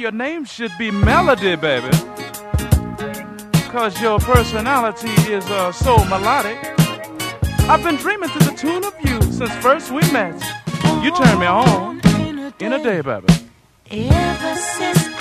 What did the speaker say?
your name should be Melody, baby. Cause your personality is so melodic. I've been dreaming to the tune of you since first we met. You turned me on in a day, baby. Ever since